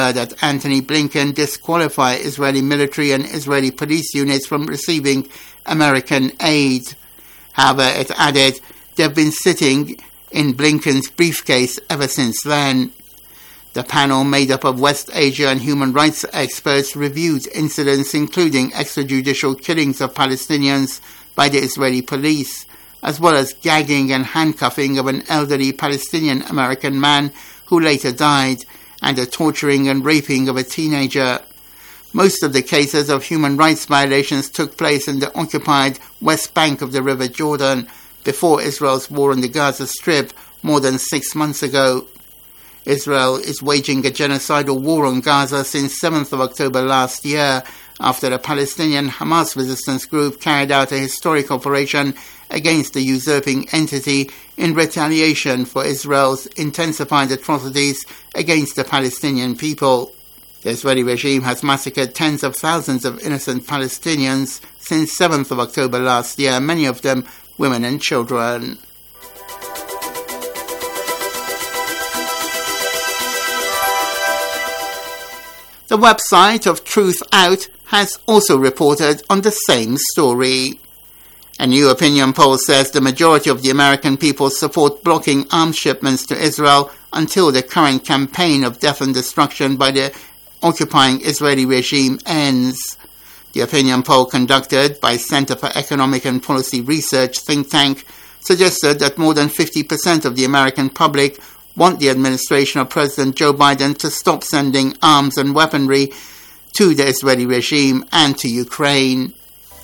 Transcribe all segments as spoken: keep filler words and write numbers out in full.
that Antony Blinken disqualify Israeli military and Israeli police units from receiving American aid. However, it added they've been sitting in Blinken's briefcase ever since then. The panel, made up of West Asia and human rights experts, reviewed incidents including extrajudicial killings of Palestinians by the Israeli police, as well as gagging and handcuffing of an elderly Palestinian-American man who later died, and the torturing and raping of a teenager. Most of the cases of human rights violations took place in the occupied West Bank of the River Jordan before Israel's war on the Gaza Strip more than six months ago. Israel is waging a genocidal war on Gaza since seventh of October last year, after the Palestinian Hamas resistance group carried out a historic operation against the usurping entity in retaliation for Israel's intensified atrocities against the Palestinian people. The Israeli regime has massacred tens of thousands of innocent Palestinians since seventh of October last year, many of them women and children. The website of Truth Out has also reported on the same story. A new opinion poll says the majority of the American people support blocking arms shipments to Israel until the current campaign of death and destruction by the occupying Israeli regime ends. The opinion poll, conducted by Center for Economic and Policy Research think tank, suggested that more than fifty percent of the American public want the administration of President Joe Biden to stop sending arms and weaponry to the Israeli regime and to Ukraine.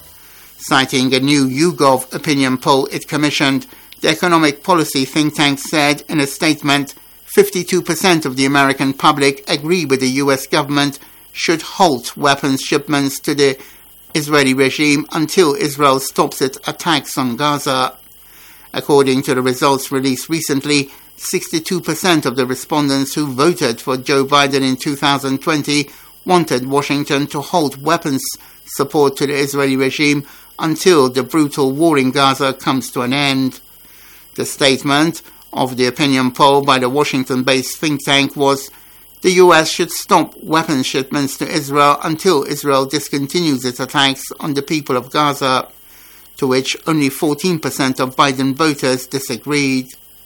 Citing a new YouGov opinion poll it commissioned, the economic policy think tank said in a statement, fifty-two percent of the American public agree with the U S government should halt weapons shipments to the Israeli regime until Israel stops its attacks on Gaza. According to the results released recently, sixty-two percent of the respondents who voted for Joe Biden in two thousand twenty wanted Washington to halt weapons support to the Israeli regime until the brutal war in Gaza comes to an end. The statement of the opinion poll by the Washington-based think tank was, the U S should stop weapons shipments to Israel until Israel discontinues its attacks on the people of Gaza, to which only fourteen percent of Biden voters disagreed.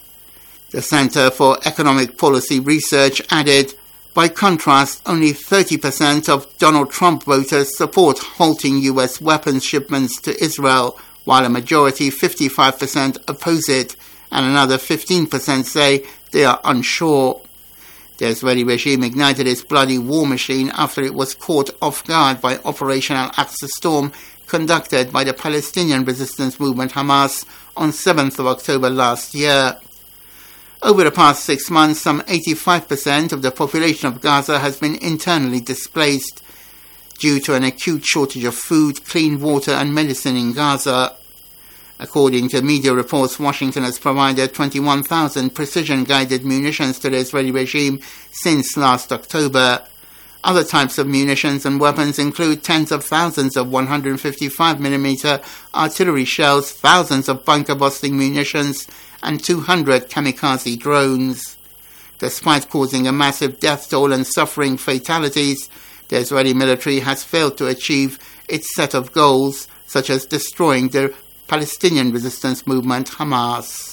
The Center for Economic Policy Research added, by contrast, only thirty percent of Donald Trump voters support halting U S weapons shipments to Israel, while a majority, fifty-five percent, oppose it, and another fifteen percent say they are unsure. The Israeli regime ignited its bloody war machine after it was caught off guard by Operation Al-Aqsa Storm, conducted by the Palestinian resistance movement Hamas on seventh of October last year. Over the past six months, some eighty-five percent of the population of Gaza has been internally displaced due to an acute shortage of food, clean water and medicine in Gaza. According to media reports, Washington has provided twenty-one thousand precision-guided munitions to the Israeli regime since last October. Other types of munitions and weapons include tens of thousands of one hundred fifty-five millimeter artillery shells, thousands of bunker-busting munitions, and two hundred kamikaze drones. Despite causing a massive death toll and suffering fatalities, the Israeli military has failed to achieve its set of goals, such as destroying the Palestinian resistance movement Hamas.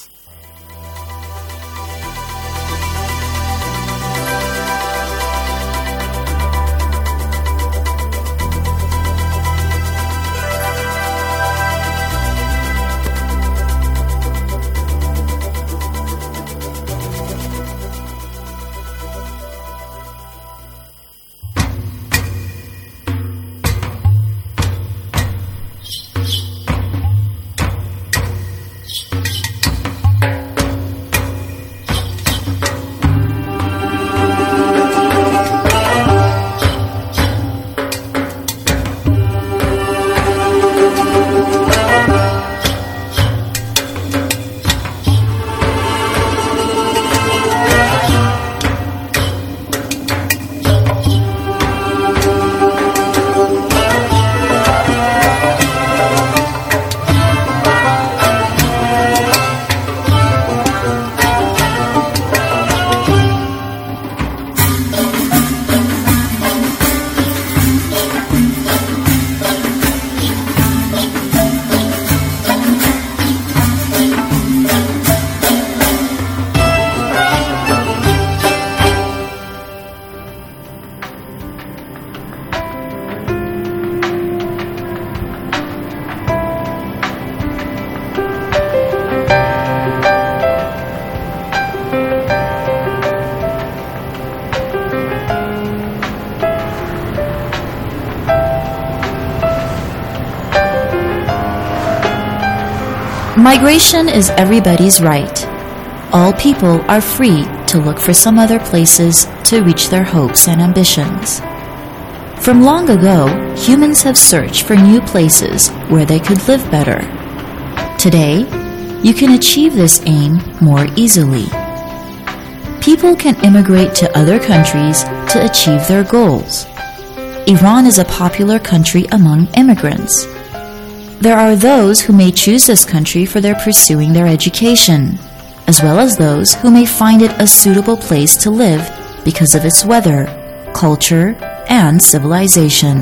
Migration is everybody's right. All people are free to look for some other places to reach their hopes and ambitions. From long ago, humans have searched for new places where they could live better. Today, you can achieve this aim more easily. People can immigrate to other countries to achieve their goals. Iran is a popular country among immigrants. There are those who may choose this country for their pursuing their education, as well as those who may find it a suitable place to live because of its weather, culture, and civilization.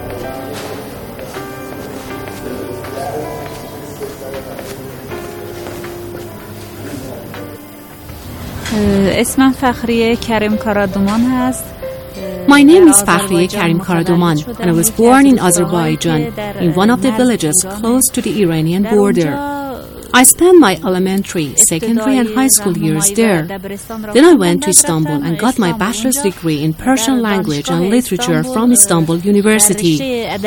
اسمم فخریه کریم کارادومان هست. My name is Fakhriye Karim Karaduman, and I was born in Azerbaijan, in one of the villages close to the Iranian border. I spent my elementary, secondary, and high school years there. Then I went to Istanbul and got my bachelor's degree in Persian language and literature from Istanbul University.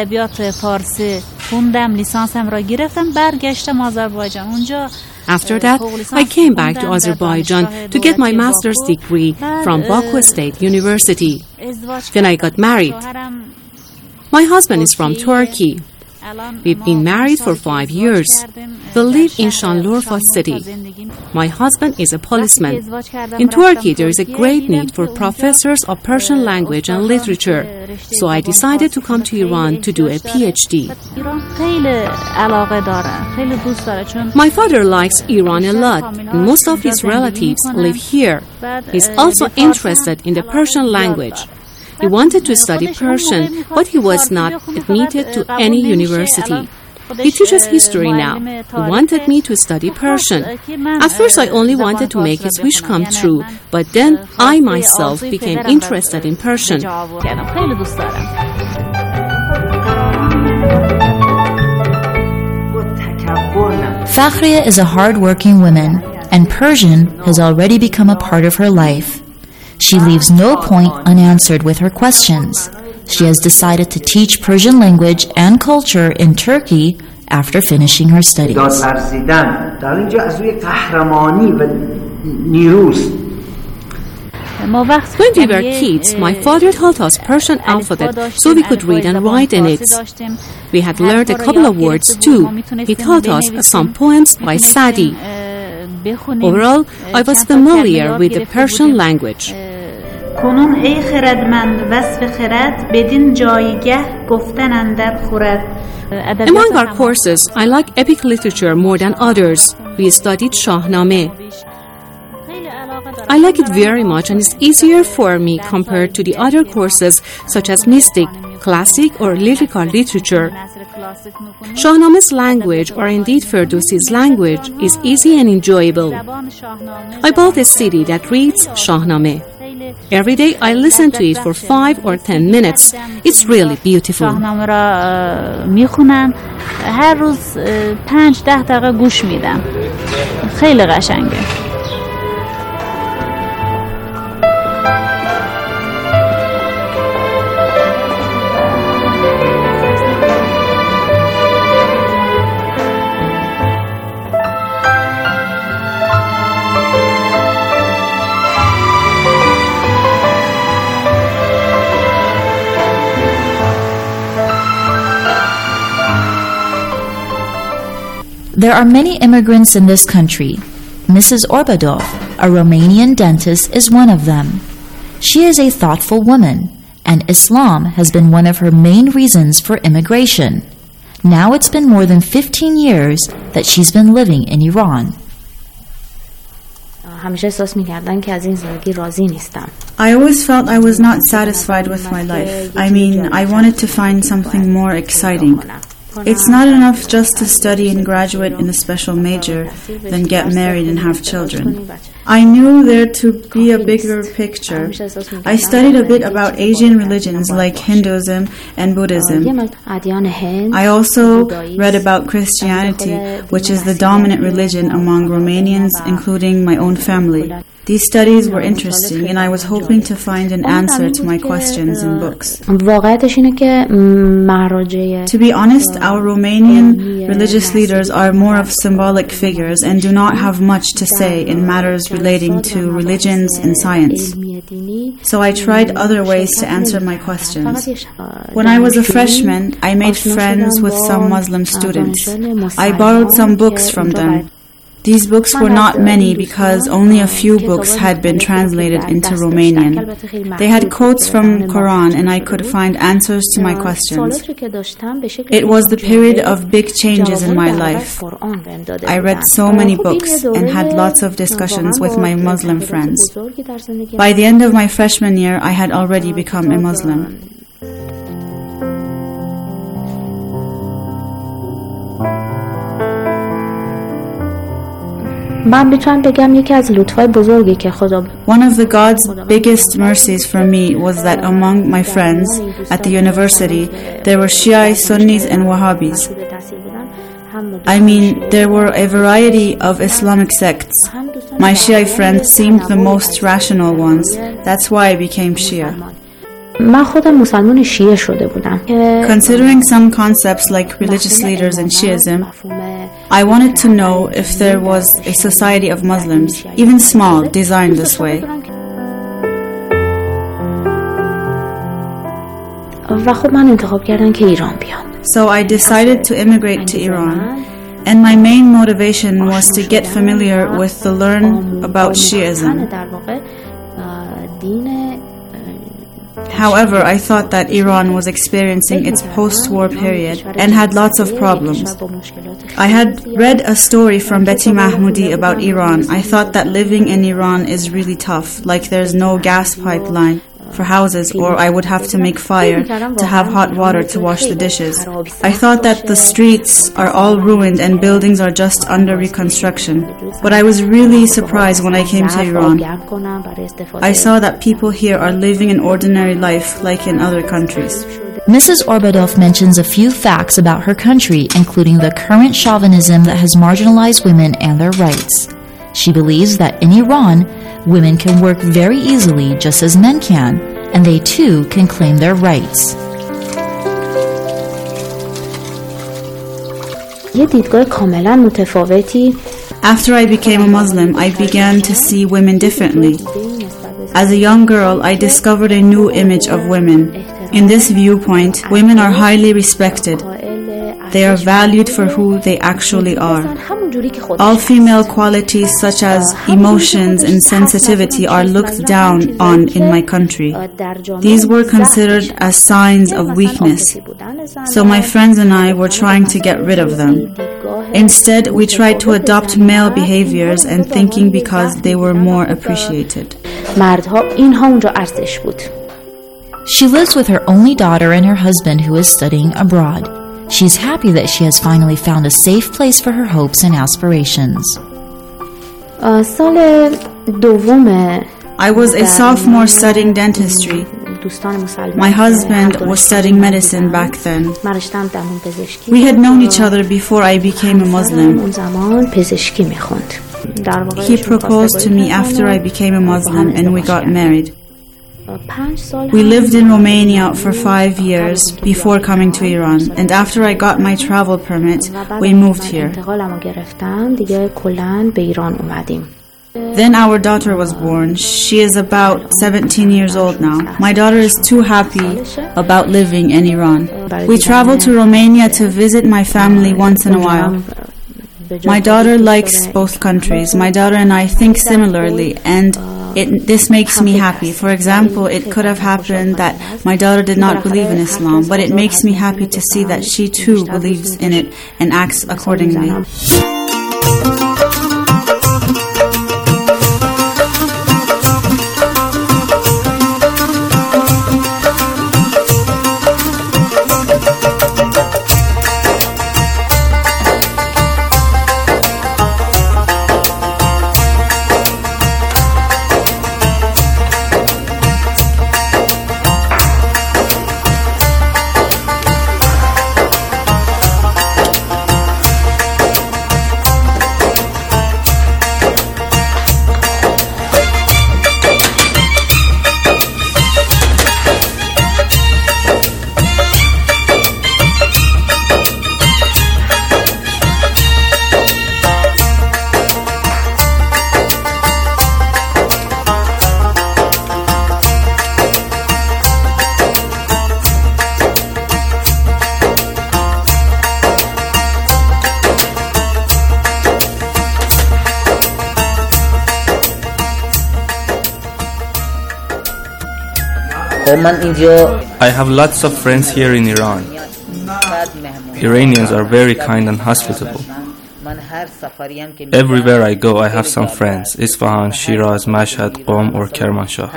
After that, I came back to Azerbaijan to get my master's degree from Baku State University. Then I got married. My husband is from Turkey. We've been married for five years. We live in Şanlıurfa city. My husband is a policeman. In Turkey, there is a great need for professors of Persian language and literature. So I decided to come to Iran to do a PhD. My father likes Iran a lot, and most of his relatives live here. He's also interested in the Persian language. He wanted to study Persian, but he was not admitted to any university. He teaches history now. He wanted me to study Persian. At first, I only wanted to make his wish come true, but then I myself became interested in Persian. Fakhriye is a hard-working woman, and Persian has already become a part of her life. She leaves no point unanswered with her questions. She has decided to teach Persian language and culture in Turkey after finishing her studies. When we were kids, my father taught us Persian alphabet so we could read and write in it. We had learned a couple of words too. He taught us some poems by Sadi. Overall, I was familiar with the Persian language. کنون ای خردمند وصف خرد بدین جایگه گفتن اندر خورد. Among our courses, I like epic literature more than others. We studied Shahnameh. I like it very much and it's easier for me compared to the other courses such as mystic, classic or lyrical literature. Shahnameh's language, or indeed Ferdowsi's language, is easy and enjoyable. I bought a C D that reads Shahnameh. Every day I listen to it for five or ten minutes. It's really beautiful. شاهنامه را میخونم هر روز پنج ده دقیقه گوش میدم. خیلی قشنگه. There are many immigrants in this country. Missus Orbadov, a Romanian dentist, is one of them. She is a thoughtful woman, and Islam has been one of her main reasons for immigration. Now it's been more than fifteen years that she's been living in Iran. I always felt I was not satisfied with my life. I mean, I wanted to find something more exciting. It's not enough just to study and graduate in a special major, then get married and have children. I knew there to be a bigger picture. I studied a bit about Asian religions like Hinduism and Buddhism. I also read about Christianity, which is the dominant religion among Romanians, including my own family. These studies were interesting and I was hoping to find an answer to my questions in books. To be honest, our Romanian religious leaders are more of symbolic figures and do not have much to say in matters relating to religions and science. So I tried other ways to answer my questions. When I was a freshman, I made friends with some Muslim students. I borrowed some books from them. These books were not many because only a few books had been translated into Romanian. They had quotes from Quran and I could find answers to my questions. It was the period of big changes in my life. I read so many books and had lots of discussions with my Muslim friends. By the end of my freshman year, I had already become a Muslim. من میتونم بگم یکی از لطفای بزرگی که خدا One of the God's biggest mercies for me was that among my friends at the university there were Shia, Sunnis and Wahhabis. I mean, there were a variety of Islamic sects. My Shia friends seemed the most rational ones. That's why I became Shia. من خودم مسلمان شیعه شده بودم. Considering some concepts like religious leaders in Shiism, I wanted to know if there was a society of Muslims, even small, designed this way. و خب من انتخاب کردم که ایران بیام. So I decided to immigrate to Iran, and my main motivation was to get familiar with the learn about Shiism. However, I thought that Iran was experiencing its post-war period and had lots of problems. I had read a story from Betty Mahmoudi about Iran. I thought that living in Iran is really tough, like there's no gas pipeline for houses, or I would have to make fire to have hot water to wash the dishes. I thought that the streets are all ruined and buildings are just under reconstruction. But I was really surprised when I came to Iran. I saw that people here are living an ordinary life like in other countries. Missus Orbadov mentions a few facts about her country, including the current chauvinism that has marginalized women and their rights. She believes that in Iran, women can work very easily just as men can, and they too can claim their rights. After I became a Muslim, I began to see women differently. As a young girl, I discovered a new image of women. In this viewpoint, women are highly respected. They are valued for who they actually are. All female qualities such as emotions and sensitivity are looked down on in my country. These were considered as signs of weakness. So my friends and I were trying to get rid of them. Instead, we tried to adopt male behaviors and thinking because they were more appreciated. She lives with her only daughter and her husband who is studying abroad. She's happy that she has finally found a safe place for her hopes and aspirations. I was a sophomore studying dentistry. My husband was studying medicine back then. We had known each other before I became a Muslim. He proposed to me after I became a Muslim and we got married. We lived in Romania for five years before coming to Iran, and after I got my travel permit, we moved here. Then our daughter was born. She is about seventeen years old now. My daughter is too happy about living in Iran. We travel to Romania to visit my family once in a while. My daughter likes both countries. My daughter and I think similarly, and It, this makes me happy. For example, it could have happened that my daughter did not believe in Islam, but it makes me happy to see that she too believes in it and acts accordingly. I have lots of friends here in Iran. Iranians are very kind and hospitable. Everywhere I go, I have some friends. Isfahan, Shiraz, Mashhad, Qom or Kermanshah.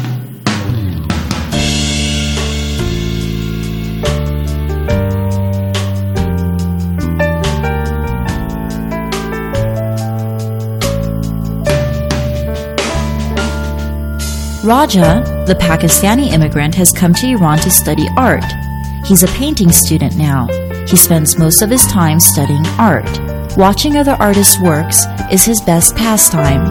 Raja, the Pakistani immigrant, has come to Iran to study art. He's a painting student now. He spends most of his time studying art. Watching other artists' works is his best pastime.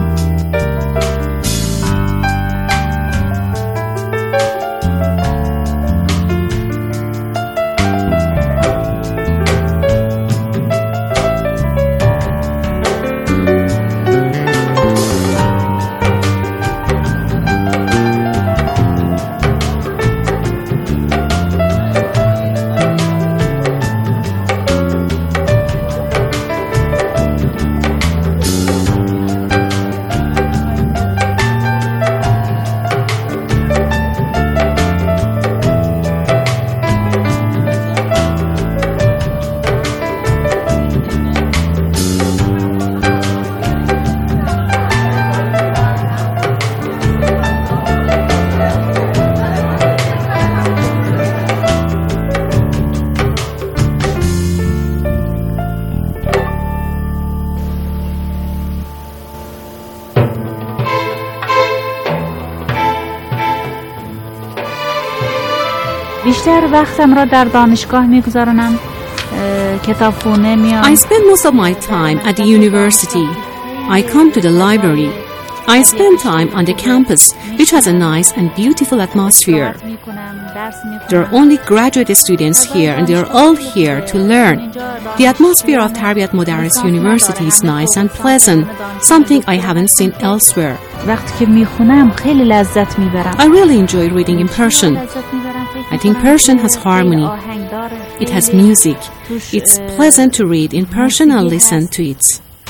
بیشتر وقتم را در دانشگاه میگذرانم. کتابخونه میام. I spend most of my time at the university. I come to the library. I spend time on the campus, which has a nice and beautiful atmosphere. There are only graduate students here, and they are all here to learn. The atmosphere of Tarbiyat Modares University is nice and pleasant, something I haven't seen elsewhere. وقتی که میخونم خیلی لذت میبرم. I really enjoy reading in Persian. I think Persian has harmony. It has music. It's pleasant to read in Persian and listen to it.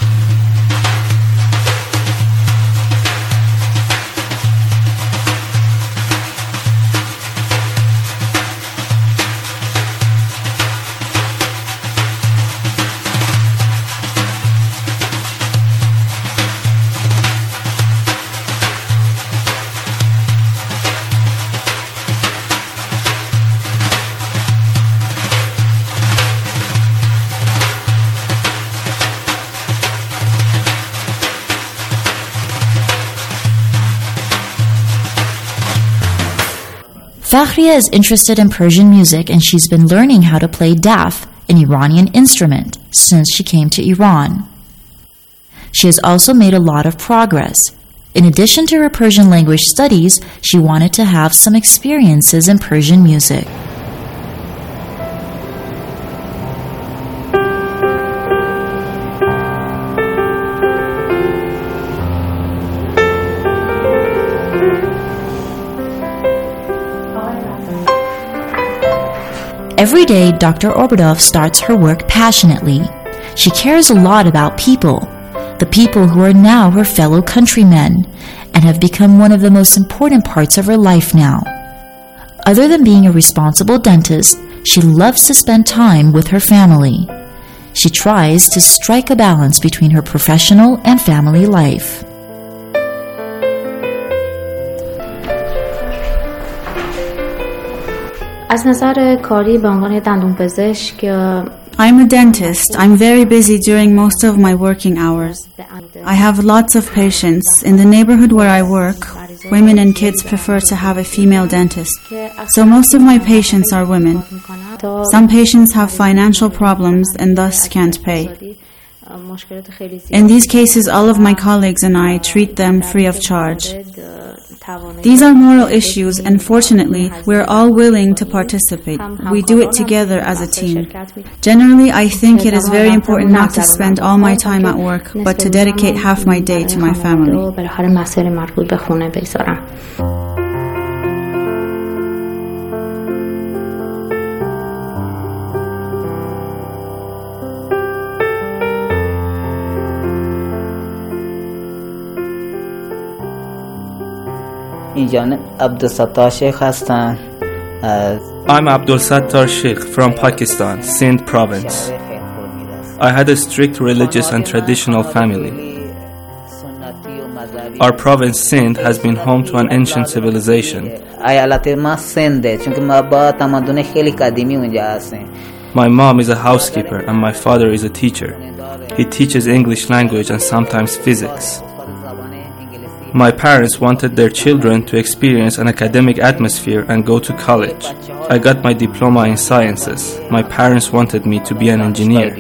Fakhria is interested in Persian music, and she's been learning how to play daf, an Iranian instrument, since she came to Iran. She has also made a lot of progress. In addition to her Persian language studies, she wanted to have some experiences in Persian music. Every day, Doctor Obradov starts her work passionately. She cares a lot about people, the people who are now her fellow countrymen, and have become one of the most important parts of her life now. Other than being a responsible dentist, she loves to spend time with her family. She tries to strike a balance between her professional and family life. از نظر کاری به عنوان دندونپزشک I'm a dentist. I'm very busy during most of my working hours. I have lots of patients. In the neighborhood where I work, women and kids prefer to have a female dentist. So most of my patients are women. Some patients have financial problems and thus can't pay. In these cases, all of my colleagues and I treat them free of charge. These are moral issues, and fortunately, we're all willing to participate. We do it together as a team. Generally, I think it is very important not to spend all my time at work, but to dedicate half my day to my family. I'm Abdul Sattar Sheikh from Pakistan, Sindh province. I had a strict religious and traditional family. Our province, Sindh, has been home to an ancient civilization. My mom is a housekeeper and my father is a teacher. He teaches English language and sometimes physics. My parents wanted their children to experience an academic atmosphere and go to college. I got my diploma in sciences. My parents wanted me to be an engineer.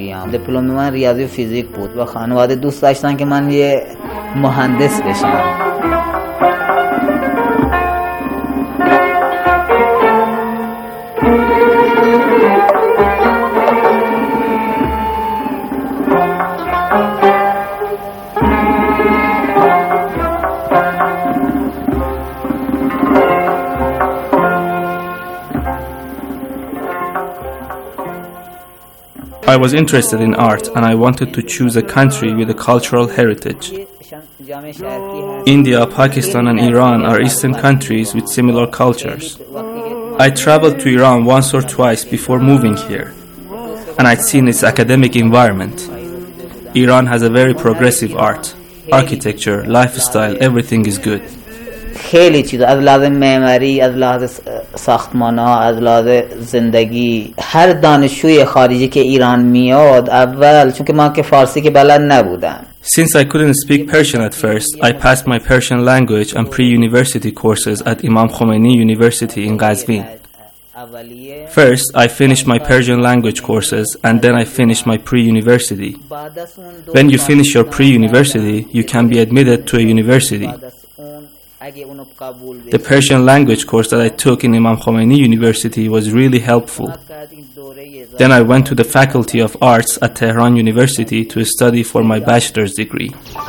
I was interested in art and I wanted to choose a country with a cultural heritage. India, Pakistan and Iran are Eastern countries with similar cultures. I traveled to Iran once or twice before moving here, and I'd seen its academic environment. Iran has a very progressive art, architecture, lifestyle, everything is good. خیلی چیزا از لحاظ معماری، از لحاظ ساختمان‌ها، از لحاظ زندگی. هر دانشجوی خارجی که ایران میاد اول چون که من که فارسی که بلد نبودم. Since I couldn't speak Persian at first, I passed my Persian language and pre-university courses at Imam Khomeini University in Qazvin. First, I finished my Persian language courses and then I finished my pre-university. When you finish your pre-university, you can be admitted to a university. The Persian language course that I took in Imam Khomeini University was really helpful. Then I went to the Faculty of Arts at Tehran University to study for my bachelor's degree.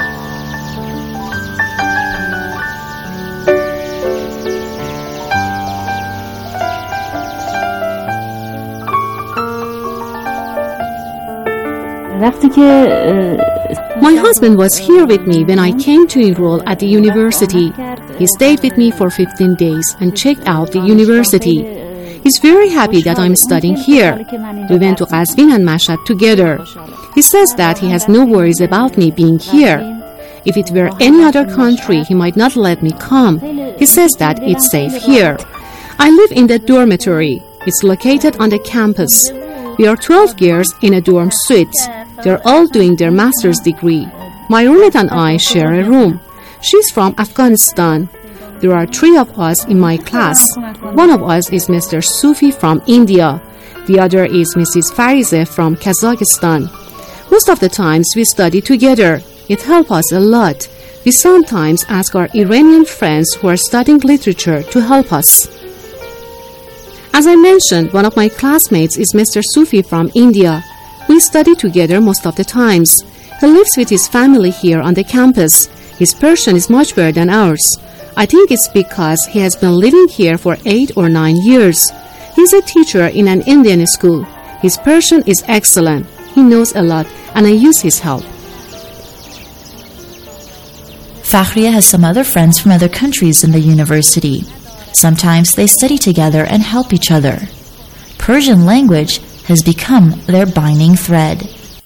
My husband was here with me when I came to enroll at the university. He stayed with me for fifteen days and checked out the university. He's very happy that I'm studying here. We went to Qazvin and Mashhad together. He says that he has no worries about me being here. If it were any other country, he might not let me come. He says that it's safe here. I live in the dormitory. It's located on the campus. We are twelve girls in a dorm suite. They're all doing their master's degree. My roommate and I share a room. She's from Afghanistan. There are three of us in my class. One of us is Mister Sufi from India. The other is Missus Farize from Kazakhstan. Most of the times we study together. It helps us a lot. We sometimes ask our Iranian friends who are studying literature to help us. As I mentioned, one of my classmates is Mister Sufi from India. We study together most of the times. He lives with his family here on the campus. His Persian is much better than ours. I think it's because he has been living here for eight or nine years. He's a teacher in an Indian school. His Persian is excellent. He knows a lot, and I use his help. Fakhriya has some other friends from other countries in the university. Sometimes they study together and help each other. Persian language has become their binding thread.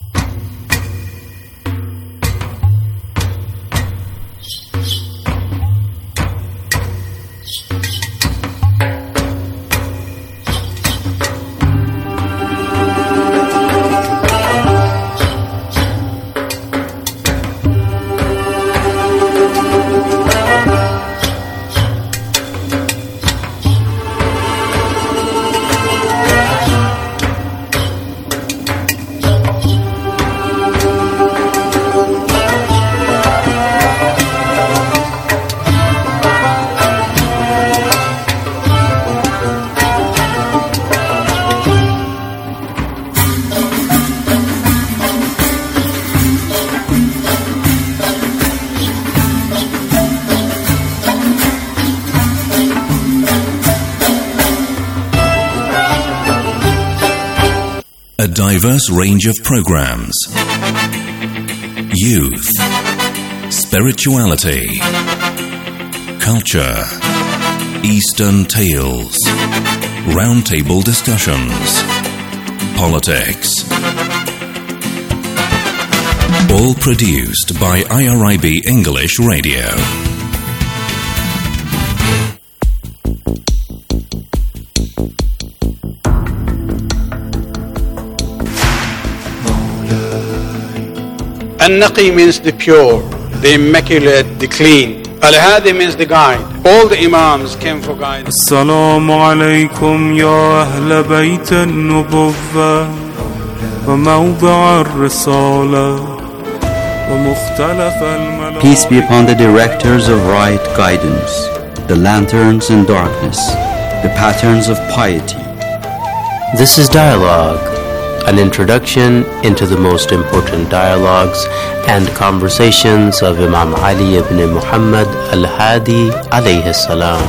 A diverse range of programs. Youth, spirituality, culture, Eastern Tales, roundtable discussions, politics. All produced by I R I B English Radio. An-Naqi means the pure, the immaculate, the clean. Al-Hadi means the guide. All the Imams came for guidance. Assalamu alaikum ya ahl bayt an-nubuwwah wa mawda' ar-risalah wa mukhtalaf al-malak. Peace be upon the directors of right guidance, the lanterns in darkness, the patterns of piety. This is Dialogue, an introduction into the most important dialogues and conversations of Imam Ali ibn Muhammad al-Hadi alayhi salam.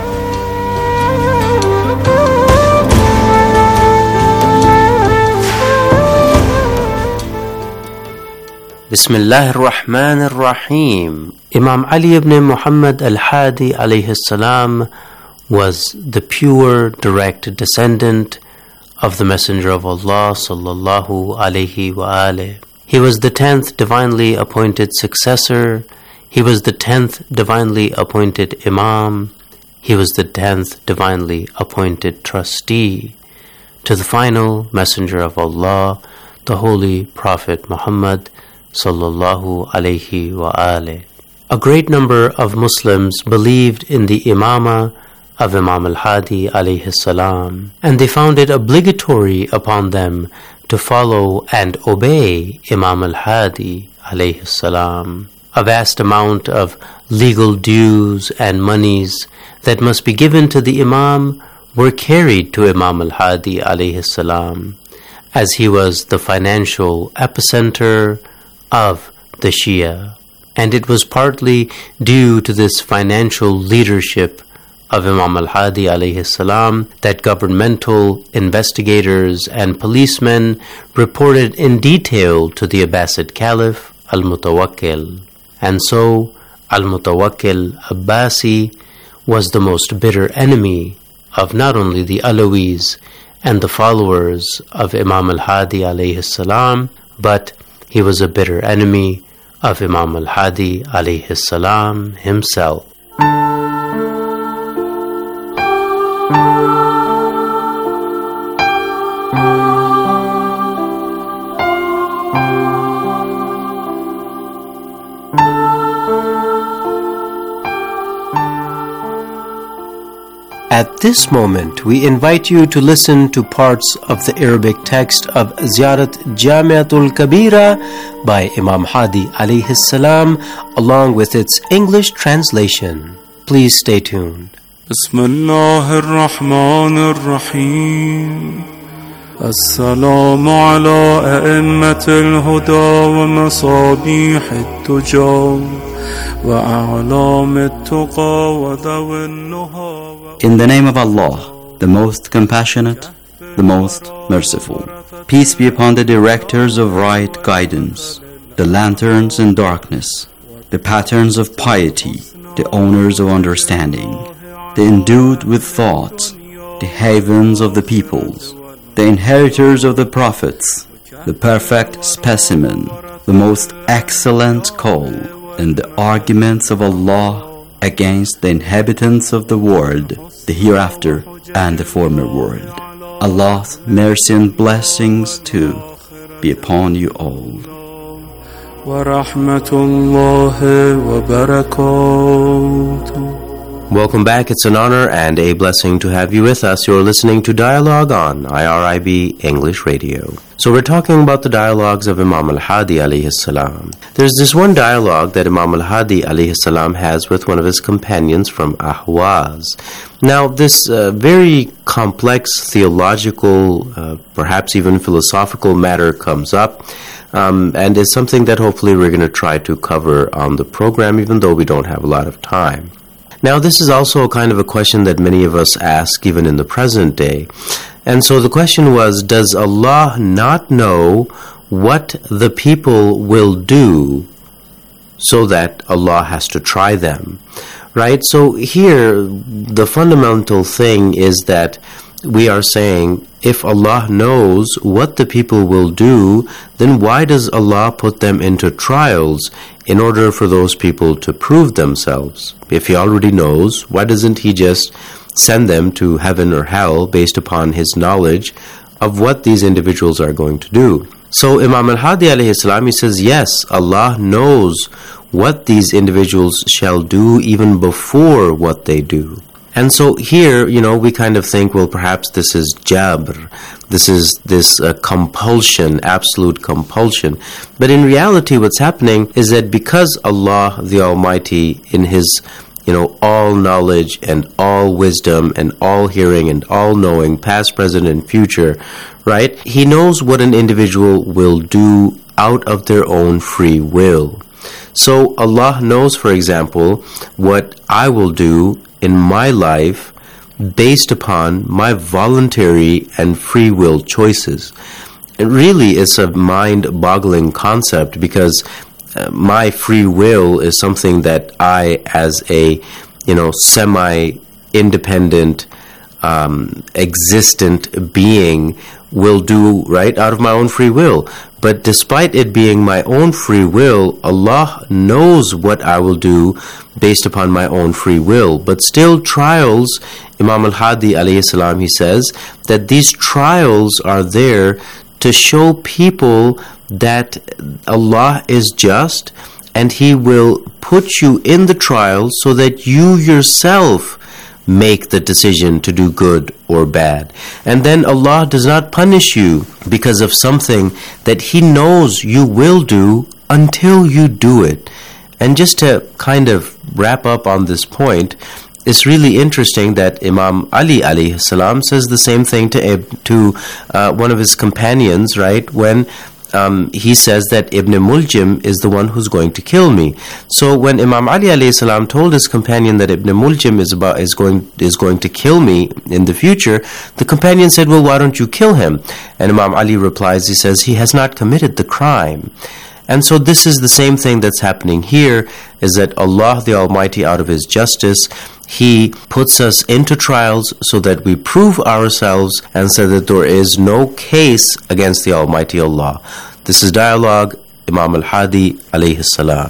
Bismillah ar-Rahman ar-Rahim. Imam Ali ibn Muhammad al-Hadi alayhi salam was the pure, direct descendant of the Messenger of Allah sallallahu alayhi wa alayhi. He was the tenth divinely appointed successor. He was the tenth divinely appointed Imam. He was the tenth divinely appointed trustee to the final Messenger of Allah, the Holy Prophet Muhammad sallallahu alayhi wa alayhi. A great number of Muslims believed in the Imama of Imam al-Hadi alayhi salam, and they found it obligatory upon them to follow and obey Imam al-Hadi alayhi salam. A vast amount of legal dues and monies that must be given to the Imam were carried to Imam al-Hadi alayhi salam, as he was the financial epicenter of the Shia. And it was partly due to this financial leadership of Imam al-Hadi alayhi salam that governmental investigators and policemen reported in detail to the Abbasid Caliph al-Mutawakkil. And so al-Mutawakkil Abbasi was the most bitter enemy of not only the Alawis and the followers of Imam al-Hadi alayhi salam, but he was a bitter enemy of Imam al-Hadi alayhi salam himself. At this moment, we invite you to listen to parts of the Arabic text of Ziyarat Jamiatul Kabira by Imam Hadi alayhi salam, along with its English translation. Please stay tuned. Bismillah ar-Rahman ar-Rahim. Assalamu ala a'immat al-huda wa masabih al-tuja. In the name of Allah, the most compassionate, the most merciful. Peace be upon the directors of right guidance, the lanterns in darkness, the patterns of piety, the owners of understanding, the endued with thought, the havens of the peoples, the inheritors of the prophets, the perfect specimen, the most excellent call, and the arguments of Allah against the inhabitants of the world, the hereafter and the former world. Allah's mercy and blessings too be upon you all. Wa rahmatullahi wa barakatuh. Welcome back. It's an honor and a blessing to have you with us. You're listening to Dialogue on I R I B English Radio. So we're talking about the dialogues of Imam al-Hadi alayhi salam. There's this one dialogue that Imam al-Hadi alayhi salam has with one of his companions from Ahwaz. Now, this uh, very complex theological, uh, perhaps even philosophical matter comes up, um, and is something that hopefully we're going to try to cover on the program, even though we don't have a lot of time. Now, this is also kind of a question that many of us ask even in the present day. And so the question was, does Allah not know what the people will do so that Allah has to try them? Right? So here, the fundamental thing is that we are saying, if Allah knows what the people will do, then why does Allah put them into trials in order for those people to prove themselves? If He already knows, why doesn't He just send them to heaven or hell based upon His knowledge of what these individuals are going to do? So Imam al-Hadi alayhi salam, he says, yes, Allah knows what these individuals shall do even before what they do. And so here, you know, we kind of think, well, perhaps this is jabr, this is this uh, compulsion, absolute compulsion. But in reality, what's happening is that because Allah, the Almighty, in His, you know, all knowledge and all wisdom and all hearing and all knowing, past, present, and future, right? He knows what an individual will do out of their own free will. So Allah knows, for example, what I will do in my life based upon my voluntary and free will choices. It really is a mind-boggling concept, because uh, my free will is something that I, as a, you know, semi-independent, um, existent being, will do right out of my own free will. But despite it being my own free will, Allah knows what I will do based upon my own free will. But still, trials, Imam al-Hadi alayhi salam, he says that these trials are there to show people that Allah is just, and He will put you in the trial so that you yourself make the decision to do good or bad. And then Allah does not punish you because of something that He knows you will do until you do it. And just to kind of wrap up on this point, it's really interesting that Imam Ali alayhi salam says the same thing to to uh, one of his companions, right, when Um, he says that Ibn Muljim is the one who's going to kill me. So when Imam Ali alayhi salam told his companion that Ibn Muljim is about is going is going to kill me in the future, the companion said, well, why don't you kill him? And Imam Ali replies, he says, he has not committed the crime. And so this is the same thing that's happening here, is that Allah the Almighty, out of His justice, He puts us into trials so that we prove ourselves, and so that there is no case against the Almighty Allah. This is Dialogue, Imam al-Hadi alayhi salam.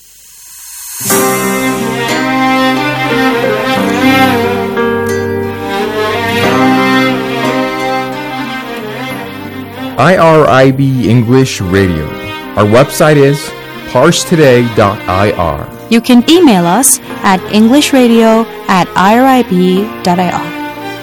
I R I B English Radio. Our website is parse today dot I R. You can email us at englishradio at I R I B dot I R.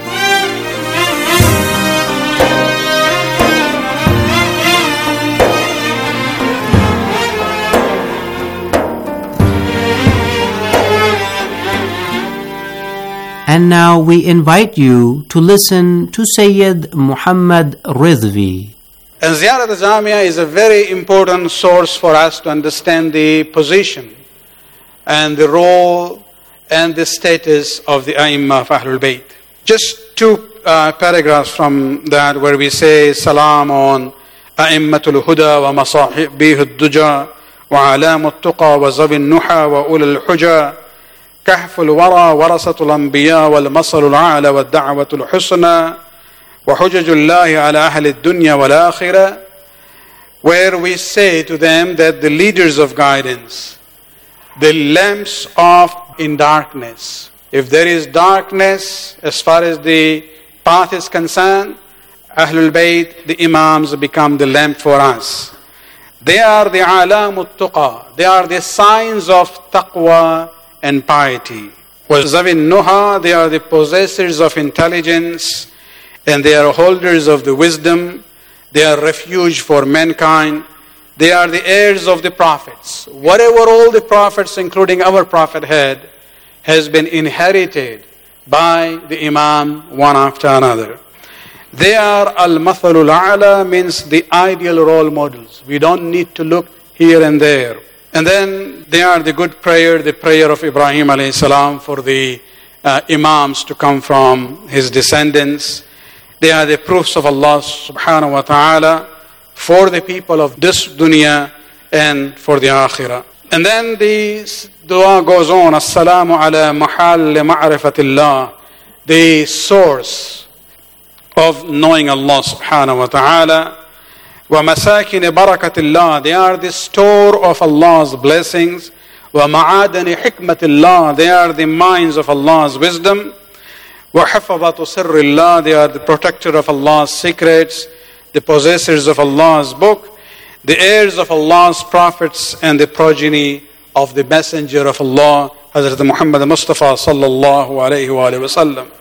And now we invite you to listen to Sayyid Muhammad Rizvi. And Ziyarat al-Jamia is a very important source for us to understand the position and the role and the status of the A'immah of Ahlul Bayt. Just two uh, paragraphs from that, where we say, Salam on A'immatul Huda wa Masahibih al-Duja wa Alam al-Tuqa wa Zabi al-Nuha wa Ul al-Huja Kahf al-Wara Warasat al-Anbiya wal Masal al-A'la wa Da'wat al-Husna وَحُجَجُ اللَّهِ عَلَى أَهْلِ الدُّنْيَا وَالْآخِرَةِ, where we say to them that the leaders of guidance, the lamps of in darkness. If there is darkness as far as the path is concerned, Ahlul Bayt, the Imams, become the lamp for us. They are the alam al-tuqa. They are the signs of taqwa and piety. وَالزَّوِي النُّهَى, they are the possessors of intelligence, and they are holders of the wisdom. They are refuge for mankind. They are the heirs of the prophets. Whatever all the prophets, including our prophet, had, has been inherited by the Imam one after another. They are al-mathalul a'la, means the ideal role models. We don't need to look here and there. And then they are the good prayer, the prayer of Ibrahim alayhi salam for the uh, Imams to come from his descendants. They are the proofs of Allah subhanahu wa ta'ala for the people of this dunya and for the akhirah. And then the dua goes on, As-salamu ala mahal ma'rifatillah, the source of knowing Allah subhanahu wa ta'ala. Wa masakin barakatillah, they are the store of Allah's blessings. Wa ma'adani hikmatillah, they are the mines of Allah's wisdom. Wa hafadhatu sirrillah, they are the protector of Allah's secrets, the possessors of Allah's book, the heirs of Allah's prophets, and the progeny of the messenger of Allah, Hazrat Muhammad Mustafa sallallahu alayhi wa sallam.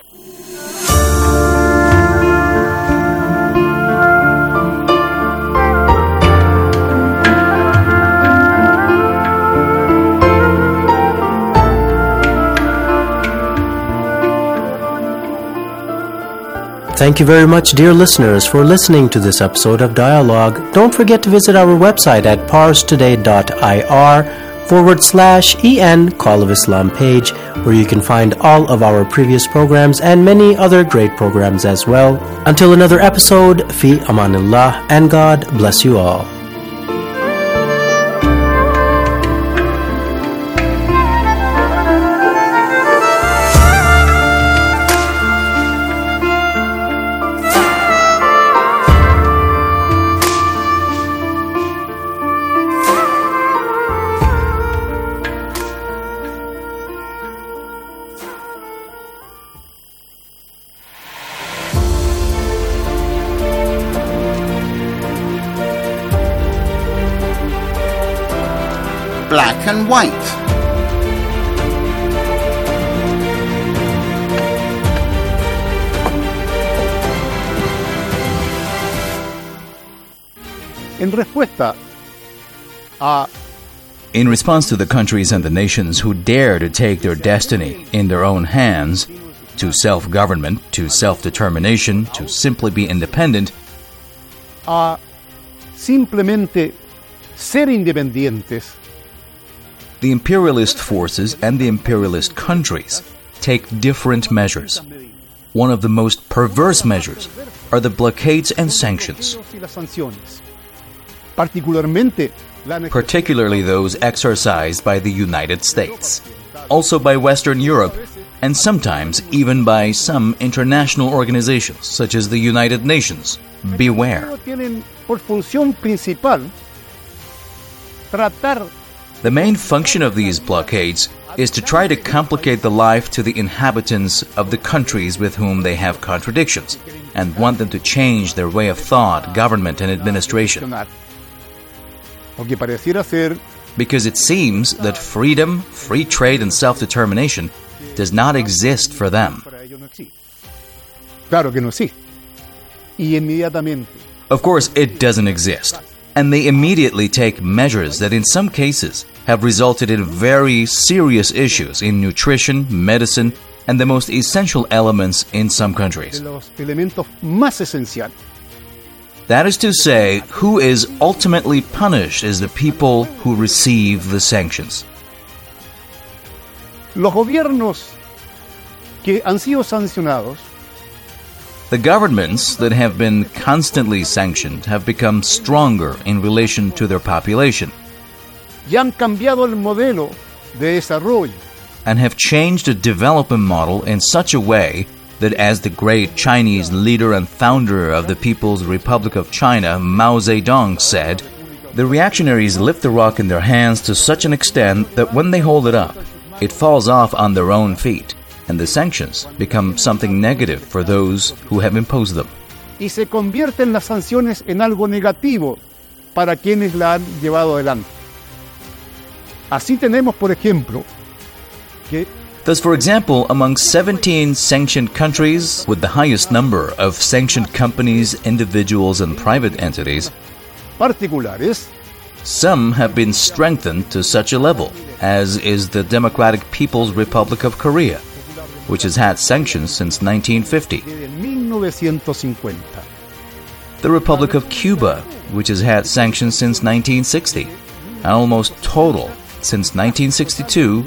Thank you very much, dear listeners, for listening to this episode of Dialogue. Don't forget to visit our website at parstoday.ir forward slash en Call of Islam page, where you can find all of our previous programs and many other great programs as well. Until another episode, fi amanillah, and God bless you all. Black and white. En respuesta a In response to the countries and the nations who dare to take their destiny in their own hands, to self-government, to self-determination, to simply be independent, a simplemente ser independientes, the imperialist forces and the imperialist countries take different measures. One of the most perverse measures are the blockades and sanctions, particularly those exercised by the United States, also by Western Europe, and sometimes even by some international organizations such as the United Nations. Beware. The main function of these blockades is to try to complicate the life to the inhabitants of the countries with whom they have contradictions and want them to change their way of thought, government, and administration. Because it seems that freedom, free trade, and self-determination does not exist for them. Of course, it doesn't exist. And they immediately take measures that in some cases have resulted in very serious issues in nutrition, medicine, and the most essential elements in some countries. That is to say, who is ultimately punished is the people who receive the sanctions. Los gobiernos que han sido sancionados, the governments that have been constantly sanctioned have become stronger in relation to their population ya han cambiado el modelo de desarrollo and have changed the development model in such a way that, as the great Chinese leader and founder of the People's Republic of China, Mao Zedong, said, the reactionaries lift the rock in their hands to such an extent that when they hold it up, it falls off on their own feet, and the sanctions become something negative for those who have imposed them. Y se convierten las sanciones en algo negativo para quienes la han llevado adelante. Así tenemos, por ejemplo, que Thus, for example, among seventeen sanctioned countries, with the highest number of sanctioned companies, individuals, and private entities, particulares, some have been strengthened to such a level, as is the Democratic People's Republic of Korea, which has had sanctions since nineteen fifty. The Republic of Cuba, which has had sanctions since nineteen sixty, and almost total since nineteen sixty-two,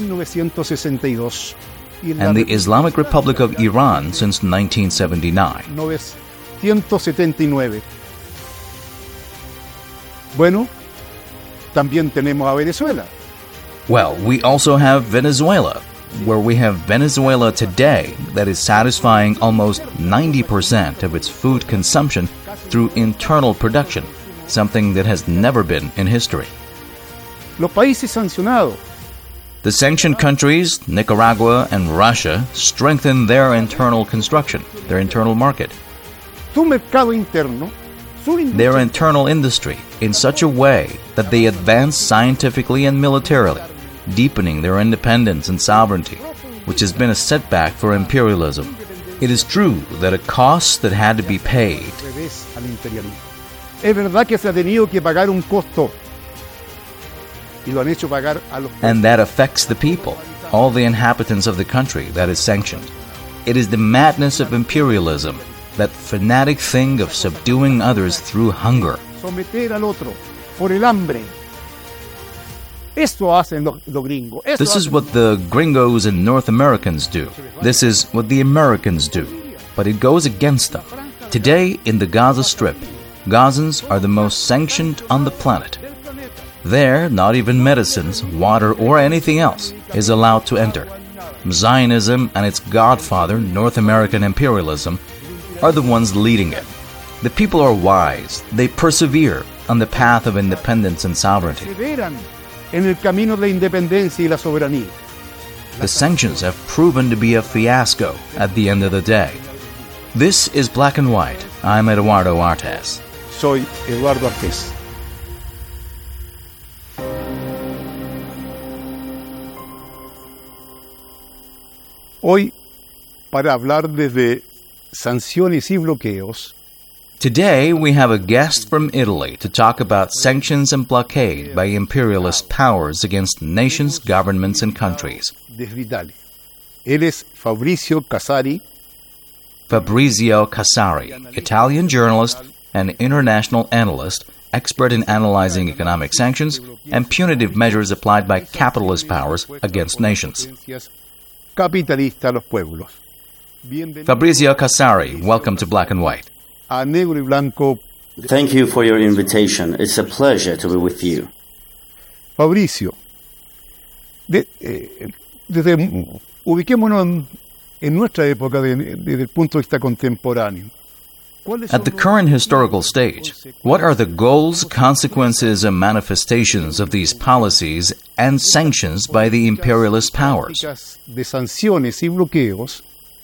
and the Islamic Republic of Iran since nineteen seventy-nine. Bueno, también tenemos a Venezuela. Well, we also have Venezuela, where we have Venezuela today that is satisfying almost ninety percent of its food consumption through internal production, something that has never been in history. Los países sancionados. The sanctioned countries, Nicaragua and Russia, strengthen their internal construction, their internal market, su mercado interno, their internal industry, in such a way that they advance scientifically and militarily, deepening their independence and sovereignty, which has been a setback for imperialism. It is true that a cost that had to be paid. Es verdad que se ha tenido que pagar un costo. Y lo han hecho pagar a los. And that affects the people, all the inhabitants of the country that is sanctioned. It is the madness of imperialism, that fanatic thing of subduing others through hunger. Someter al otro por el hambre. Esto hacen los, los gringos. Esto this is what the gringos and North Americans do. This is what the Americans do. But it goes against them. Today, in the Gaza Strip, Gazans are the most sanctioned on the planet. There, not even medicines, water, or anything else is allowed to enter. Zionism and its godfather, North American imperialism, are the ones leading it. The people are wise. They persevere on the path of independence and sovereignty. En el camino de independencia y la soberanía. The sanctions have proven to be a fiasco at the end of the day. This is Black and White. I'm Eduardo Artes. Soy Eduardo Artes. Hoy, para hablar desde sanciones y bloqueos, today we have a guest from Italy to talk about sanctions and blockade by imperialist powers against nations, governments, and countries. Desde Italia. Él es Fabrizio Casari. Fabrizio Casari, Italian journalist and international analyst, expert in analyzing economic sanctions and punitive measures applied by capitalist powers against nations. Capitalista a los pueblos. Fabrizio Casari, welcome to Black and White. A negro y blanco. Thank you for your invitation. It's a pleasure to be with you. Fabricio, de, eh, desde, ubiquémonos en, en nuestra época de, desde el punto de vista contemporáneo. At the current historical stage, what are the goals, consequences, and manifestations of these policies and sanctions by the imperialist powers? De sanciones y bloqueos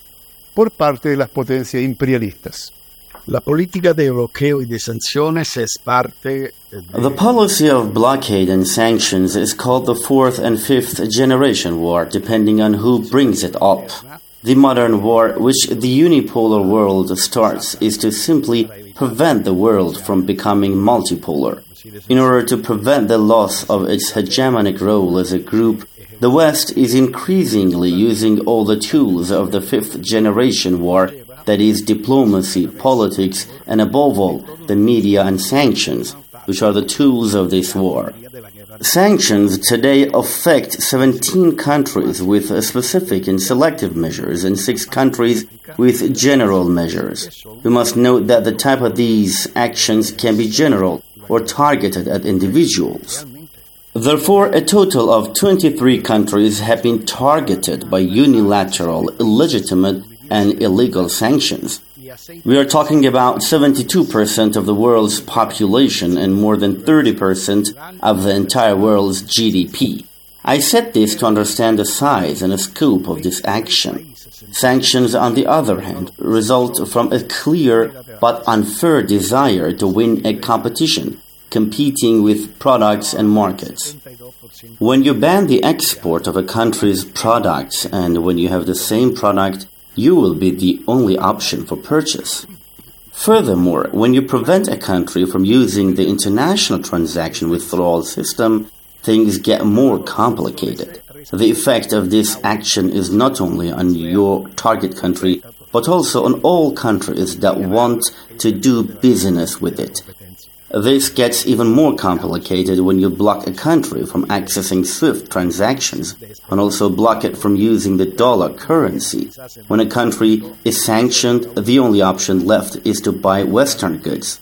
por parte de las potencias imperialistas. La política de bloqueo y de sanciones es parte de... The policy of blockade and sanctions is called the fourth and fifth generation war, depending on who brings it up. The modern war, which the unipolar world starts, is to simply prevent the world from becoming multipolar. In order to prevent the loss of its hegemonic role as a group, the West is increasingly using all the tools of the fifth generation war, that is, diplomacy, politics, and above all, the media and sanctions, which are the tools of this war. Sanctions today affect seventeen countries with specific and selective measures and six countries with general measures. We must note that the type of these actions can be general or targeted at individuals. Therefore, a total of twenty-three countries have been targeted by unilateral, illegitimate, and illegal sanctions. We are talking about seventy-two percent of the world's population and more than thirty percent of the entire world's G D P. I said this to understand the size and the scope of this action. Sanctions, on the other hand, result from a clear but unfair desire to win a competition, competing with products and markets. When you ban the export of a country's products and when you have the same product, you will be the only option for purchase. Furthermore, when you prevent a country from using the international transaction withdrawal system, things get more complicated. The effect of this action is not only on your target country, but also on all countries that want to do business with it. This gets even more complicated when you block a country from accessing SWIFT transactions and also block it from using the dollar currency. When a country is sanctioned, the only option left is to buy Western goods.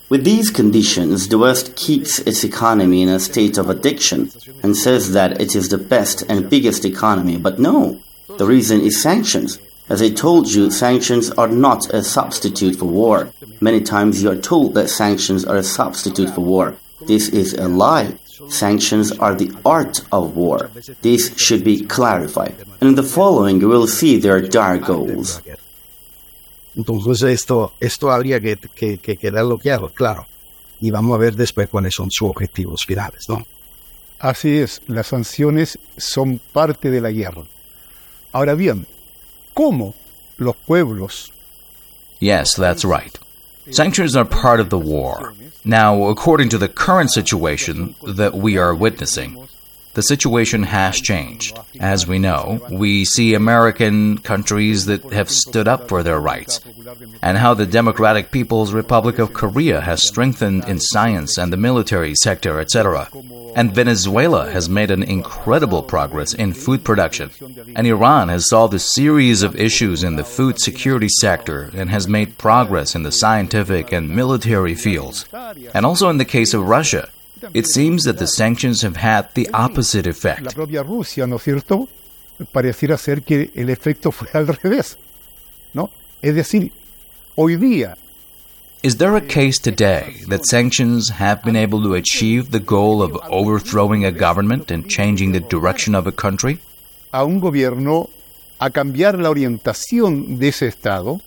With these conditions, the West keeps its economy in a state of addiction and says that it is the best and biggest economy. But no, the reason is sanctions. As I told you, sanctions are not a substitute for war. Many times you are told that sanctions are a substitute for war. This is a lie. Sanctions are the art of war. This should be clarified. And in the following, you will see their dire goals. Entonces esto, esto habría que, que, que quedarlo claro, claro. Y vamos a ver después cuáles son sus objetivos finales, ¿no? Así es, las sanciones son parte de la guerra. Ahora bien, ¿cómo los pueblos? Yes, that's right. Sanctions are part of the war. Now, according to the current situation that we are witnessing, the situation has changed. As we know, we see American countries that have stood up for their rights, and how the Democratic People's Republic of Korea has strengthened in science and the military sector, et cetera. And Venezuela has made an incredible progress in food production. And Iran has solved a series of issues in the food security sector and has made progress in the scientific and military fields. And also in the case of Russia, it seems that the sanctions have had the opposite effect. La propia Rusia, ¿no es cierto? Pareciera ser que el efecto fue al revés, ¿no? Es decir, hoy día. Is there a case today that sanctions have been able to achieve the goal of overthrowing a government and changing the direction of a country? A un gobierno a cambiar la orientación de ese estado?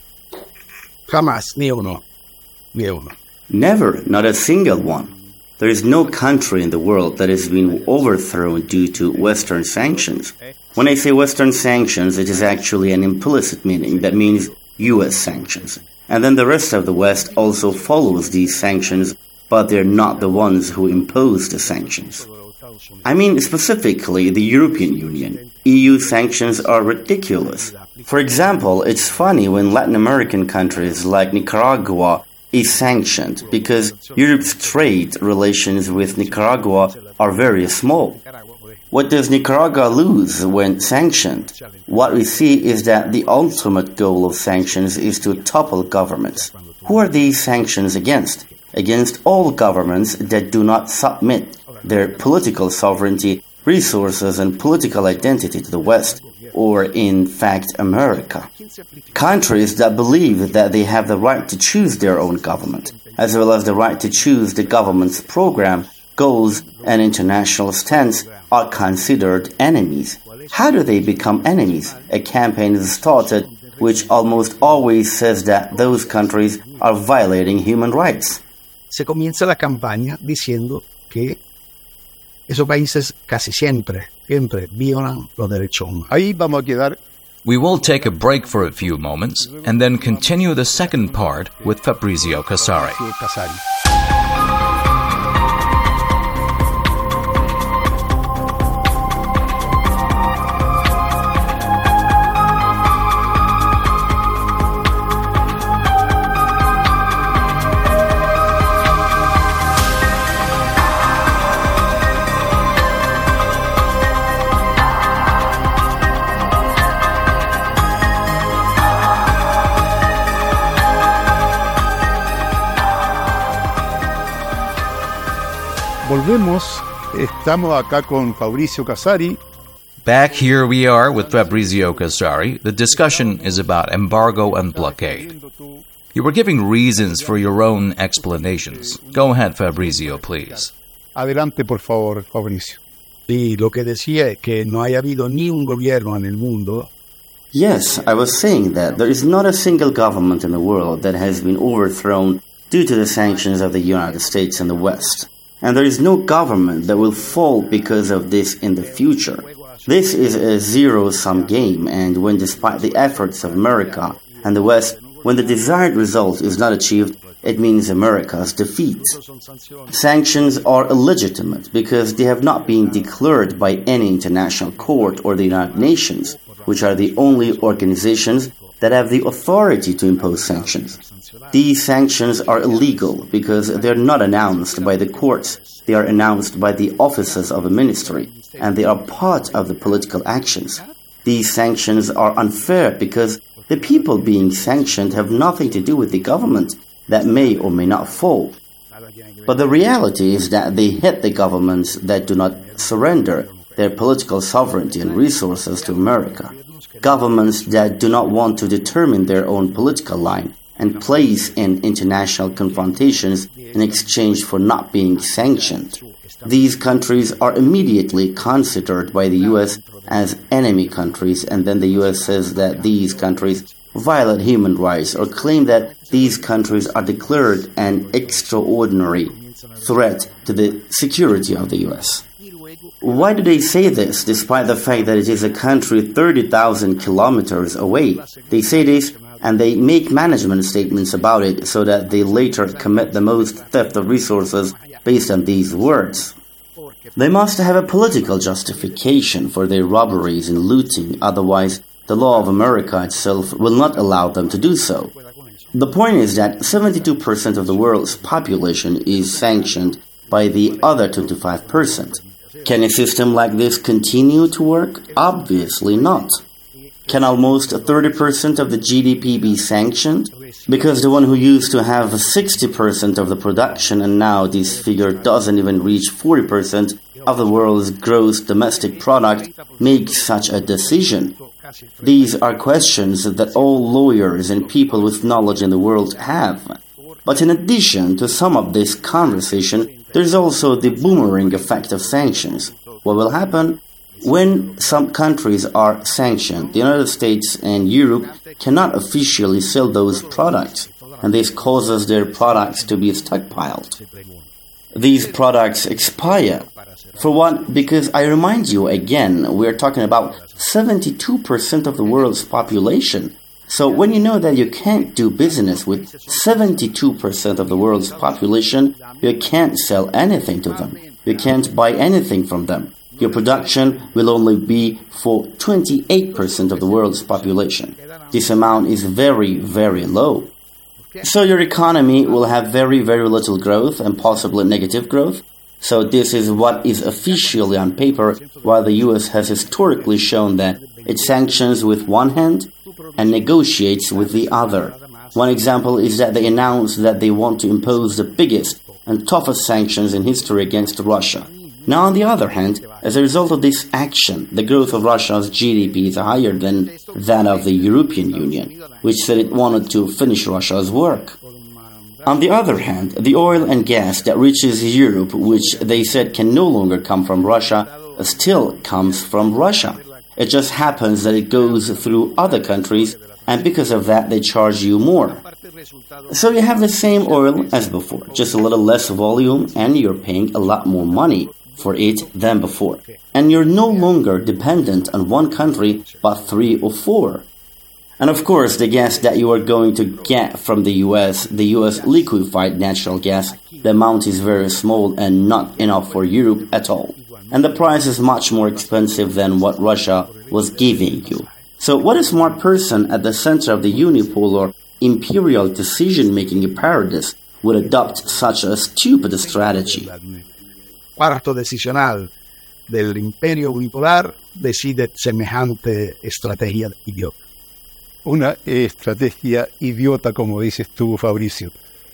Jamás, ni uno, ni uno. Never, not a single one. There is no country in the world that has been overthrown due to Western sanctions. When I say Western sanctions, it is actually an implicit meaning. That means U S sanctions. And then the rest of the West also follows these sanctions, but they're not the ones who impose the sanctions. I mean specifically the European Union. E U sanctions are ridiculous. For example, it's funny when Latin American countries like Nicaragua is sanctioned because Europe's trade relations with Nicaragua are very small. What does Nicaragua lose when sanctioned? What we see is that the ultimate goal of sanctions is to topple governments. Who are these sanctions against? Against all governments that do not submit their political sovereignty, resources, and political identity to the West, or in fact America. Countries that believe that they have the right to choose their own government, as well as the right to choose the government's program, goals, and international stance are considered enemies. How do they become enemies? A campaign is started which almost always says that those countries are violating human rights. Se comienza la campaña diciendo que esos países casi siempre, siempre violan los derechos humanos. Ahí vamos a quedar. We will take a break for a few moments and then continue the second part with Fabrizio Casari. Volvemos, estamos acá con Fabrizio Casari. Back here we are with Fabrizio Casari. The discussion is about embargo and blockade. You were giving reasons for your own explanations. Go ahead, Fabrizio, please. Adelante, por favor, Fabrizio. Sí, lo que decía es que no haya habido ni un gobierno en el mundo. Yes, I was saying that there is not a single government in the world that has been overthrown due to the sanctions of the United States and the West. And there is no government that will fall because of this in the future. This is a zero-sum game, and when despite the efforts of America and the West, when the desired result is not achieved, it means America's defeat. Sanctions are illegitimate because they have not been declared by any international court or the United Nations, which are the only organizations that have the authority to impose sanctions. These sanctions are illegal because they are not announced by the courts. They are announced by the officers of a ministry, and they are part of the political actions. These sanctions are unfair because the people being sanctioned have nothing to do with the government. that may or may not fall. But the reality is that they hit the governments that do not surrender their political sovereignty and resources to America, governments that do not want to determine their own political line and place in international confrontations in exchange for not being sanctioned. These countries are immediately considered by the U S as enemy countries, and then the U S says that these countries violate human rights or claim that these countries are declared an extraordinary threat to the security of the U S. Why do they say this, despite the fact that it is a country thirty thousand kilometers away? They say this and they make management statements about it so that they later commit the most theft of resources based on these words. They must have a political justification for their robberies and looting, otherwise the law of America itself will not allow them to do so. The point is that seventy-two percent of the world's population is sanctioned by the other twenty-five percent. Can a system like this continue to work? Obviously not. Can almost thirty percent of the G D P be sanctioned? Because the one who used to have sixty percent of the production and now this figure doesn't even reach forty percent of the world's gross domestic product makes such a decision. These are questions that all lawyers and people with knowledge in the world have. But in addition to some of this conversation, there's also the boomerang effect of sanctions. What will happen? When some countries are sanctioned, the United States and Europe cannot officially sell those products, and this causes their products to be stockpiled. These products expire. For what? Because I remind you again, we're talking about seventy-two percent of the world's population. So when you know that you can't do business with seventy-two percent of the world's population, you can't sell anything to them. You can't buy anything from them. Your production will only be for twenty-eight percent of the world's population. This amount is very, very low. So your economy will have very, very little growth and possibly negative growth. So this is what is officially on paper, while the U S has historically shown that it sanctions with one hand and negotiates with the other. One example is that they announced that they want to impose the biggest and toughest sanctions in history against Russia. Now, on the other hand, as a result of this action, the growth of Russia's G D P is higher than that of the European Union, which said it wanted to finish Russia's work. On the other hand, the oil and gas that reaches Europe, which they said can no longer come from Russia, still comes from Russia. It just happens that it goes through other countries, and because of that, they charge you more. So you have the same oil as before, just a little less volume, and you're paying a lot more money for it than before. And you're no longer dependent on one country, but three or four. And of course, the gas that you are going to get from the U S, the U S liquefied natural gas, the amount is very small and not enough for Europe at all. And the price is much more expensive than what Russia was giving you. So what a smart person at the center of the unipolar imperial decision-making apparatus would adopt such a stupid strategy? Cuarto decisional del imperio unipolar decide semejante estrategia idiota. Una estrategia idiota, como dices tú, Fabricio.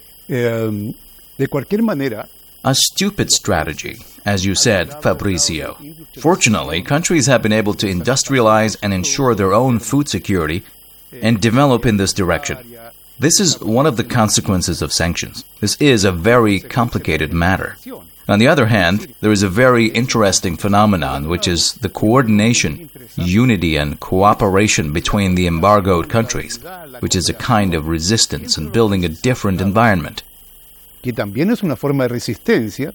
Eh, de cualquier manera, a stupid strategy, as you said, Fabrizio. Fortunately, countries have been able to industrialize and ensure their own food security and develop in this direction. This is one of the consequences of sanctions. This is a very complicated matter. On the other hand, there is a very interesting phenomenon, which is the coordination, unity, and cooperation between the embargoed countries, which is a kind of resistance and building a different environment. Que también es una forma de resistencia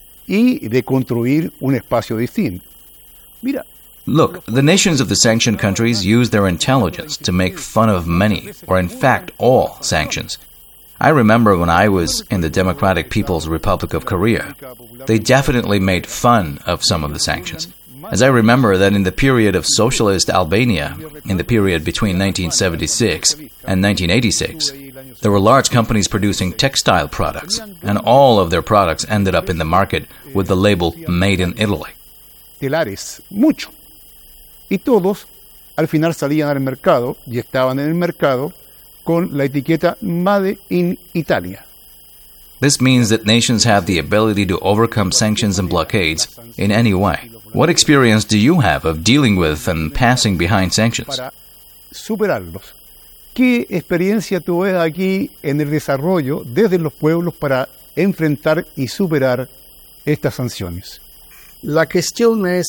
y de construir un espacio distinto. Mira. Look, the nations of the sanctioned countries use their intelligence to make fun of many, or in fact all, sanctions. I remember when I was in the Democratic People's Republic of Korea, they definitely made fun of some of the sanctions. As I remember that in the period of socialist Albania, in the period between nineteen seventy-six and nineteen eighty-six, there were large companies producing textile products, and all of their products ended up in the market with the label Made in Italy. Telares, mucho. Y todos, al final salían al mercado y estaban en el mercado con la etiqueta Made in Italia. This means that nations have the ability to overcome sanctions and blockades in any way. What experience do you have of dealing with and passing behind sanctions? Para superarlos. ¿Qué experiencia tú ves aquí en el desarrollo desde los pueblos para enfrentar y superar estas sanciones? La cuestión es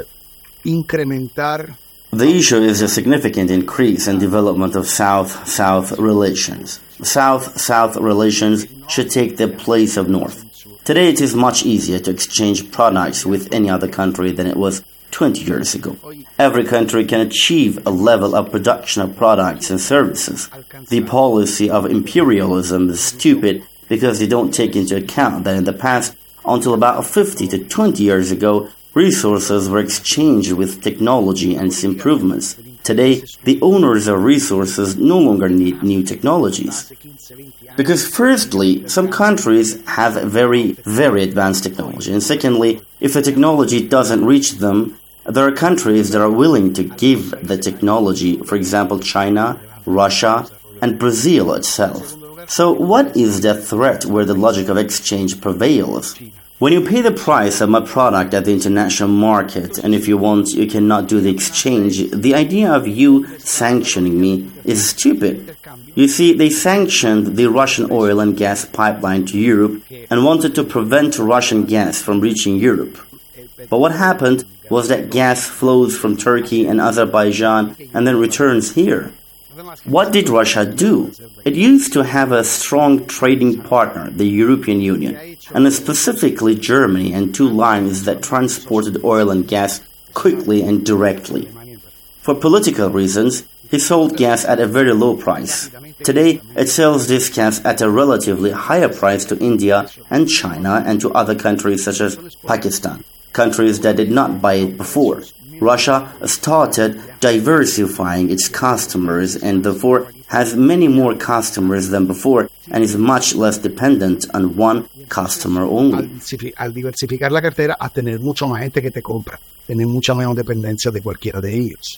incrementar. The issue is a significant increase in development of South-South relations. South-South relations should take the place of North. Today it is much easier to exchange products with any other country than it was twenty years ago. Every country can achieve a level of production of products and services. The policy of imperialism is stupid because they don't take into account that in the past, until about fifty to twenty years ago, resources were exchanged with technology and its improvements. Today, the owners of resources no longer need new technologies. Because firstly, some countries have very, very advanced technology. And secondly, if the technology doesn't reach them, there are countries that are willing to give the technology, for example, China, Russia, and Brazil itself. So what is the threat where the logic of exchange prevails? When you pay the price of my product at the international market, and if you want, you cannot do the exchange, the idea of you sanctioning me is stupid. You see, they sanctioned the Russian oil and gas pipeline to Europe and wanted to prevent Russian gas from reaching Europe. But what happened was that gas flows from Turkey and Azerbaijan and then returns here. What did Russia do? It used to have a strong trading partner, the European Union, and specifically Germany, and two lines that transported oil and gas quickly and directly. For political reasons, he sold gas at a very low price. Today, it sells this gas at a relatively higher price to India and China and to other countries such as Pakistan, countries that did not buy it before. Russia started diversifying its customers and therefore has many more customers than before and is much less dependent on one customer only. Al diversificar la cartera, a tener mucha más gente que te compra, tener mucha menos dependencia de cualquiera de ellos.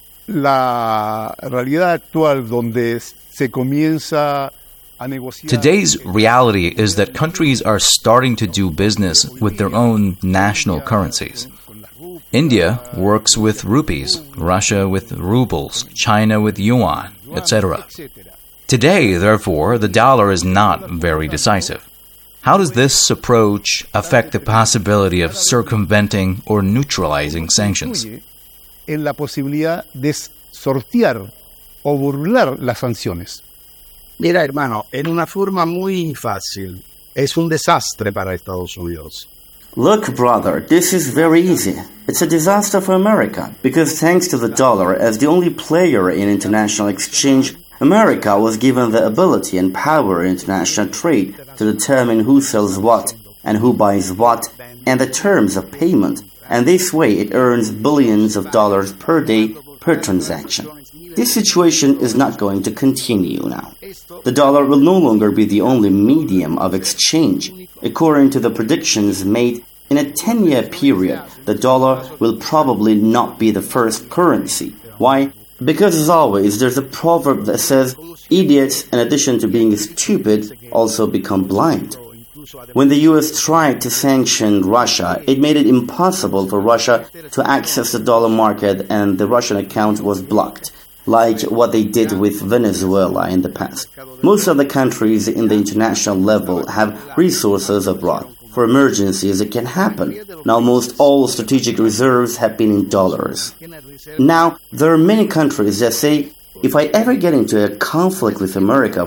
La realidad actual donde se comienza a negociar. Today's reality is that countries are starting to do business with their own national currencies. India works with rupees, Russia with rubles, China with yuan, et cetera. Today, therefore, the dollar is not very decisive. How does this approach affect the possibility of circumventing or neutralizing sanctions? En la posibilidad de sortear o burlar las sanciones. Mira, hermano, en una forma muy fácil, es un desastre para Estados Unidos. Look, brother, this is very easy. It's a disaster for America, because thanks to the dollar as the only player in international exchange, America was given the ability and power in international trade to determine who sells what and who buys what and the terms of payment, and this way it earns billions of dollars per day per transaction. This situation is not going to continue now. The dollar will no longer be the only medium of exchange. According to the predictions made, in a ten-year period, the dollar will probably not be the first currency. Why? Because, as always, there's a proverb that says, idiots, in addition to being stupid, also become blind. When the U S tried to sanction Russia, it made it impossible for Russia to access the dollar market and the Russian account was blocked, like what they did with Venezuela in the past. Most of the countries in the international level have resources abroad. For emergencies, it can happen. Now, almost all strategic reserves have been in dollars. Now, there are many countries that say, if I ever get into a conflict with America,